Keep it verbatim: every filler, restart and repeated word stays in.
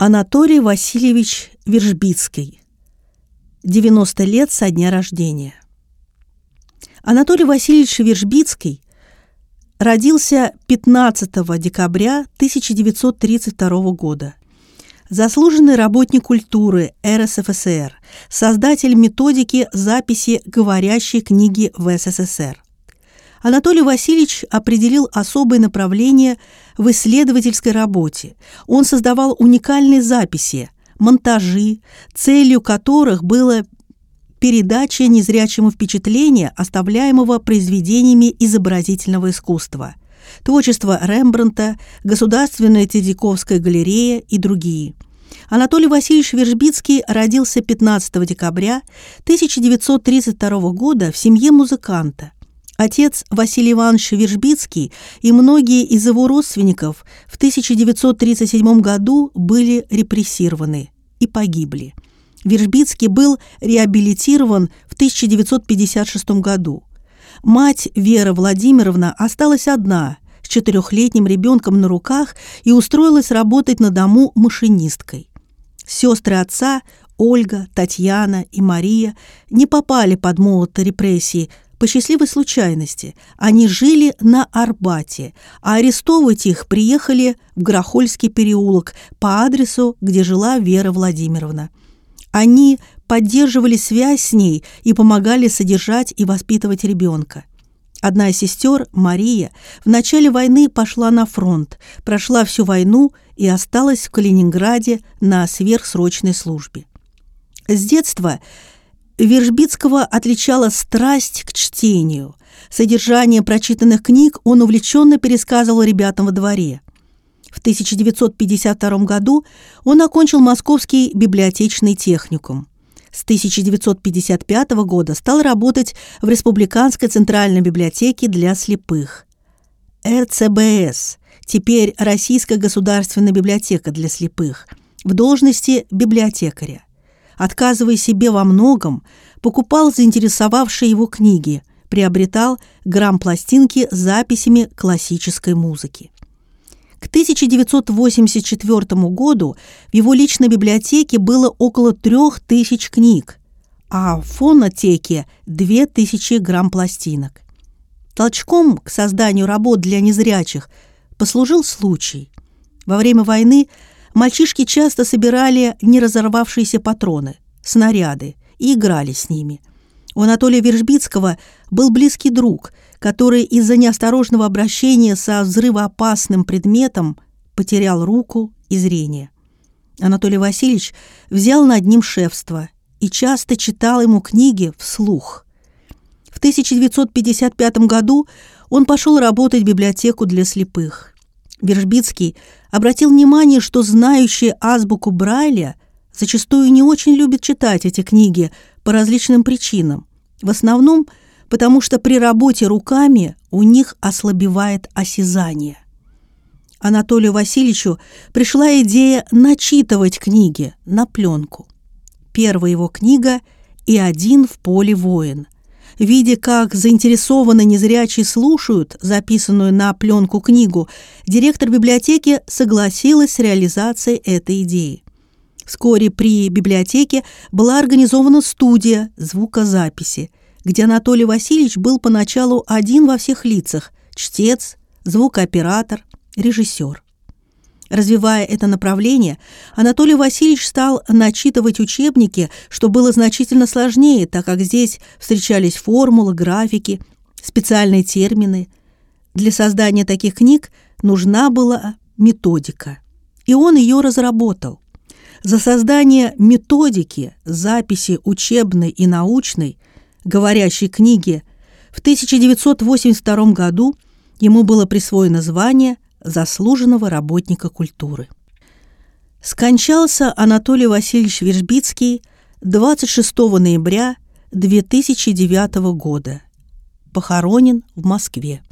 Анатолий Васильевич Вержбицкий. девяносто лет со дня рождения. Анатолий Васильевич Вержбицкий родился пятнадцатого декабря тысяча девятьсот тридцать второго года. Заслуженный работник культуры эр эс эф эс эр, создатель методики записи говорящей книги в эс эс эс эр. Анатолий Васильевич определил особое направление в исследовательской работе. Он создавал уникальные записи, монтажи, целью которых было передача незрячему впечатления, оставляемого произведениями изобразительного искусства, творчество Рембрандта, Государственная Тредьяковская галерея и другие. Анатолий Васильевич Вержбицкий родился пятнадцатого декабря тысяча девятьсот тридцать второго года в семье музыканта. Отец Василий Иванович Вержбицкий и многие из его родственников в тысяча девятьсот тридцать седьмом году были репрессированы и погибли. Вержбицкий был реабилитирован в тысяча девятьсот пятьдесят шестом году. Мать Вера Владимировна осталась одна с четырехлетним ребенком на руках и устроилась работать на дому машинисткой. Сестры отца Ольга, Татьяна и Мария не попали под молот репрессий. По счастливой случайности они жили на Арбате, а арестовывать их приехали в Грохольский переулок по адресу, где жила Вера Владимировна. Они поддерживали связь с ней и помогали содержать и воспитывать ребенка. Одна из сестер, Мария, в начале войны пошла на фронт, прошла всю войну и осталась в Калининграде на сверхсрочной службе. С детства Вержбицкого отличала страсть к чтению. Содержание прочитанных книг он увлеченно пересказывал ребятам во дворе. В тысяча девятьсот пятьдесят втором году он окончил Московский библиотечный техникум. С тысяча девятьсот пятьдесят пятого года стал работать в Республиканской центральной библиотеке для слепых. эр цэ бэ эс, теперь Российская государственная библиотека для слепых, в должности библиотекаря. Отказывая себе во многом, покупал заинтересовавшие его книги, приобретал грампластинки с записями классической музыки. К тысяча девятьсот восемьдесят четвёртому году в его личной библиотеке было около трех тысяч книг, а в фонотеке две тысячи грампластинок. Толчком к созданию работ для незрячих послужил случай. Во время войны мальчишки часто собирали неразорвавшиеся патроны, снаряды и играли с ними. У Анатолия Вержбицкого был близкий друг, который из-за неосторожного обращения со взрывоопасным предметом потерял руку и зрение. Анатолий Васильевич взял над ним шефство и часто читал ему книги вслух. В тысяча девятьсот пятьдесят пятом году он пошел работать в библиотеку для слепых. Вержбицкий обратил внимание, что знающие азбуку Брайля зачастую не очень любят читать эти книги по различным причинам. В основном потому, что при работе руками у них ослабевает осязание. Анатолию Васильевичу пришла идея начитывать книги на пленку. Первая его книга «И один в поле воин». Видя, как заинтересованно незрячие слушают записанную на пленку книгу, директор библиотеки согласилась с реализацией этой идеи. Вскоре при библиотеке была организована студия звукозаписи, где Анатолий Васильевич был поначалу один во всех лицах – чтец, звукооператор, режиссер. Развивая это направление, Анатолий Васильевич стал начитывать учебники, что было значительно сложнее, так как здесь встречались формулы, графики, специальные термины. Для создания таких книг нужна была методика, и он ее разработал. За создание методики, записи учебной и научной, говорящей книги в тысяча девятьсот восемьдесят втором году ему было присвоено звание заслуженного работника культуры. Скончался Анатолий Васильевич Вержбицкий двадцать шестого ноября две тысячи девятого года. Похоронен в Москве.